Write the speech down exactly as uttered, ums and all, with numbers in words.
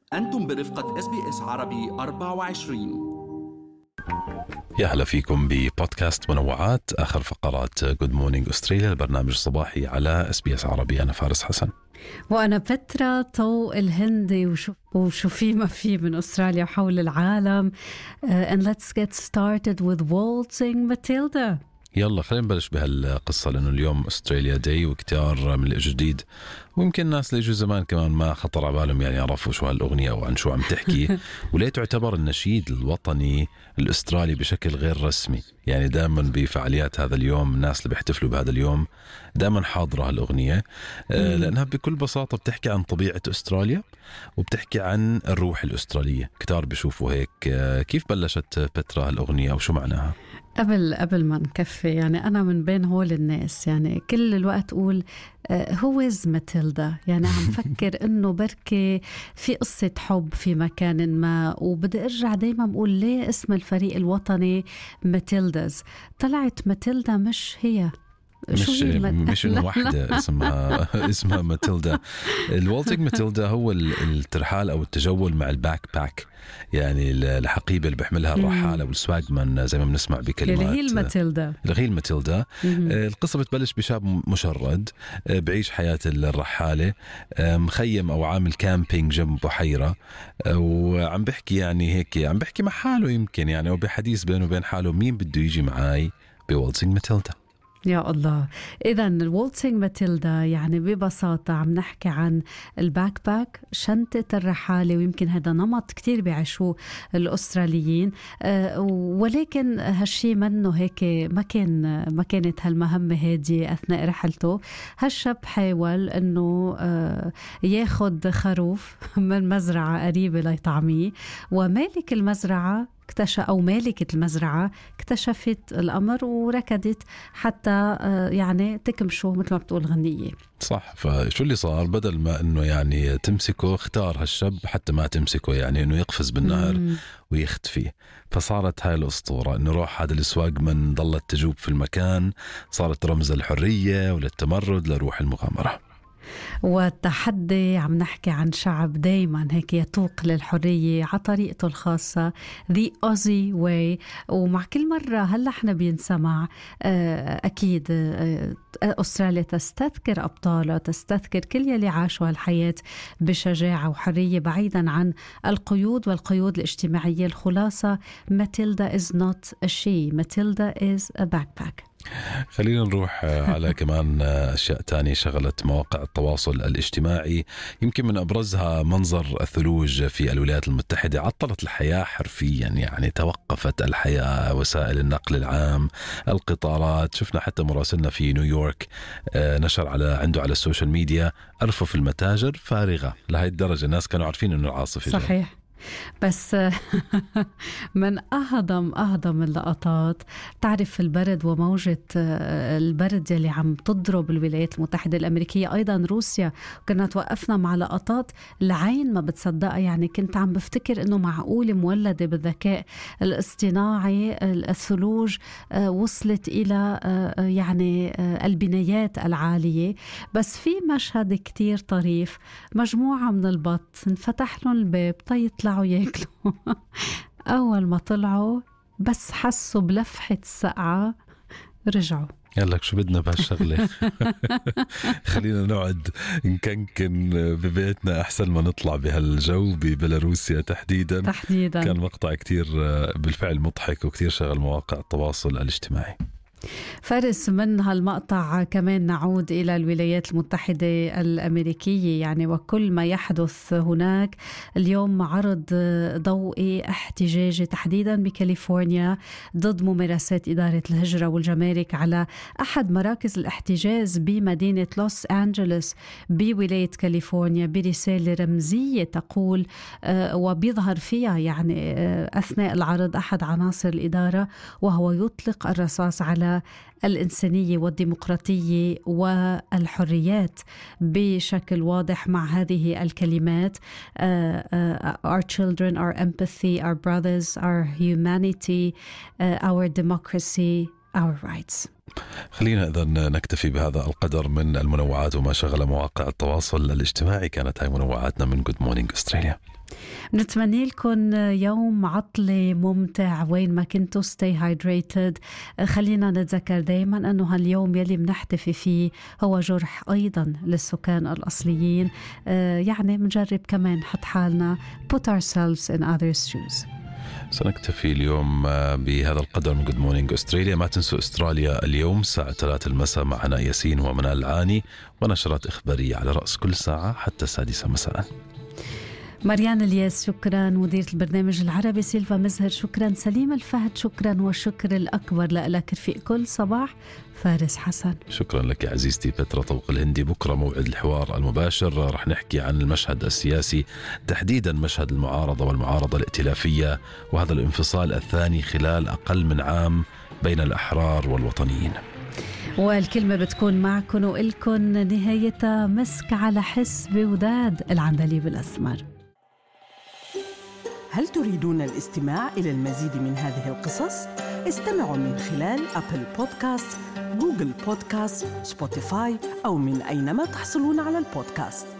أنتم برفقة إس بي إس عربي أربعة وعشرين. يا هلا فيكم ببودكاست منوعات، آخر فقرات جود مورنينج أستراليا، البرنامج الصباحي على إس بي إس عربي. أنا فارس حسن وأنا بترا طوق الهندي وشو, وشو في ما في من أستراليا وحول العالم. uh, and let's get started with Waltzing Matilda. يلا خلينا نبلش بهالقصة، لأنه اليوم أستراليا داي وكتار من الجديد، ويمكن الناس اللي يجوا زمان كمان ما خطر على بالهم يعني يعرفوا شو هالأغنية أو عن شو عم تحكي. وليه تعتبر النشيد الوطني الأسترالي بشكل غير رسمي، يعني دائما بفعاليات هذا اليوم الناس اللي بيحتفلوا بهذا اليوم دائما حاضرة هالأغنية، لأنها بكل بساطة بتحكي عن طبيعة أستراليا وبتحكي عن الروح الأسترالية. كتار بيشوفوا هيك. كيف بلشت بترا هالأغنية أو شو معناها؟ قبل قبل ما نكفي، يعني أنا من بين هول الناس يعني كل الوقت أقول هو إز ماتيلدا، يعني عم فكر إنه بركي في قصة حب في مكان ما، وبدي أرجع دايما بقول ليه اسم الفريق الوطني ماتيلداز. طلعت ماتيلدا مش هي، مش مش إنه واحدة اسمها اسمها ماتيلدا. الوالتينج ماتيلدا هو الترحال أو التجول مع الباك باك، يعني الحقيبة اللي بيحملها الرحالة والسواجمان زي ما بنسمع بكلمات اللي هي الماتيلدا. اللي هي الماتيلدا. القصة بتبلش بشاب مشرد بعيش حياة الرحالة، مخيم أو عامل كامبينج جنب بحيرة، وعم بحكي يعني هيك عم بحكي مع حاله يمكن يعني، أو بحديث بينه وبين حاله مين بده يجي معاي بوالتينج ماتيلدا. يا الله. إذا الوالتينج ماتيلدا يعني ببساطة عم نحكي عن الباك باك، شنطة الرحالة، ويمكن هذا نمط كتير بيعيشوه الأستراليين. أه ولكن هالشي منه هيك، ما كان ما كانت هالمهمة هادية أثناء رحلته. هالشاب حاول إنه أه ياخد خروف من مزرعة قريبة ليطعميه، ومالك المزرعة اكتشف أو مالكة المزرعة اكتشفت الأمر وركضت حتى يعني تكمشوا مثل ما بتقول غنية. صح. فشو اللي صار؟ بدل ما انه يعني تمسكه، اختار هالشاب حتى ما تمسكه، يعني انه يقفز بالنهر مم. ويختفي. فصارت هاي الأسطورة انه روح هذا السواق من ضلت تجوب في المكان، صارت رمز الحرية وللتمرد لروح المغامرة والتحدي. عم نحكي عن شعب دايما هيك يتوق للحرية على طريقته الخاصة، The Aussie Way. ومع كل مرة هلا احنا بينسمع أكيد أستراليا تستذكر أبطالها، تستذكر كل يلي عاشوا هالحياة بشجاعة وحرية بعيدا عن القيود والقيود الاجتماعية. الخلاصة ماتيلدا is not a she, ماتيلدا is a backpack. خلينا نروح على كمان أشياء تانية شغلت مواقع التواصل الاجتماعي. يمكن من أبرزها منظر الثلوج في الولايات المتحدة. عطلت الحياة حرفيا، يعني توقفت الحياة، وسائل النقل العام، القطارات. شفنا حتى مراسلنا في نيويورك نشر على عنده على السوشيال ميديا أرفف المتاجر فارغة. لهي الدرجة الناس كانوا عارفين أنه العاصفة جاء. صحيح. بس من أهضم أهضم اللقطات، تعرف البرد وموجة البرد اللي عم تضرب الولايات المتحدة الأمريكية، أيضا روسيا. كنا توقفنا مع لقطات العين ما بتصدقها، يعني كنت عم بفتكر إنه معقول مولدة بالذكاء الاصطناعي الثلوج وصلت إلى يعني البنايات العالية. بس في مشهد كتير طريف، مجموعة من البط انفتح لهم الباب طيطلعوا ياكلوا. أول ما طلعوا بس حسوا بلفحة السقعة رجعوا. يلا شو بدنا بهالشغلة. خلينا نقعد نكنكن ببيتنا أحسن ما نطلع بهالجو ببيلاروسيا تحديدا. تحديدا كان مقطع كتير بالفعل مضحك وكتير شغل مواقع التواصل الاجتماعي. فارس، من هالمقطع كمان نعود إلى الولايات المتحدة الأمريكية، يعني وكل ما يحدث هناك. اليوم عرض ضوئي احتجاجي تحديدا بكاليفورنيا ضد ممارسات إدارة الهجرة والجمارك على أحد مراكز الاحتجاز بمدينة لوس أنجلوس بولاية كاليفورنيا، برسالة رمزية تقول وبيظهر فيها يعني أثناء العرض أحد عناصر الإدارة وهو يطلق الرصاص على الإنسانية والديمقراطية والحريات بشكل واضح مع هذه الكلمات: uh, uh, our children, our empathy, our brothers, our humanity, uh, our democracy, our rights. خلينا إذن نكتفي بهذا القدر من المنوعات وما شغل مواقع التواصل الاجتماعي. كانت هاي منوعاتنا من Good Morning Australia. نتمنى لكم يوم عطلة ممتع وين ما كنتوا. stay hydrated. خلينا نتذكر دايما أنه هاليوم يلي بنحتفي فيه هو جرح أيضا للسكان الأصليين. يعني بنجرب كمان نحط حالنا put ourselves in others' shoes. سنكتفي اليوم بهذا القدر من Good Morning Australia. ما تنسوا أستراليا اليوم الساعة ثلاثة المساء معنا ياسين ومنال العاني، ونشرات إخبارية على رأس كل ساعة حتى السادسة مساء. مريان الياس شكرا، مديرة البرنامج العربي سيلفا مزهر شكرا، سليم الفهد شكرا، والشكر الأكبر لك رفيق كل صباح فارس حسن. شكرا لك عزيزتي بترا طوق الهندي. بكرة موعد الحوار المباشر، رح نحكي عن المشهد السياسي، تحديدا مشهد المعارضة والمعارضة الائتلافية، وهذا الانفصال الثاني خلال أقل من عام بين الأحرار والوطنيين. والكلمة بتكون معكم وإلكن نهايتها مسك على حس بوداد العندليب الأسمر. هل تريدون الاستماع إلى المزيد من هذه القصص؟ استمعوا من خلال أبل بودكاست، جوجل بودكاست، سبوتيفاي أو من أينما تحصلون على البودكاست.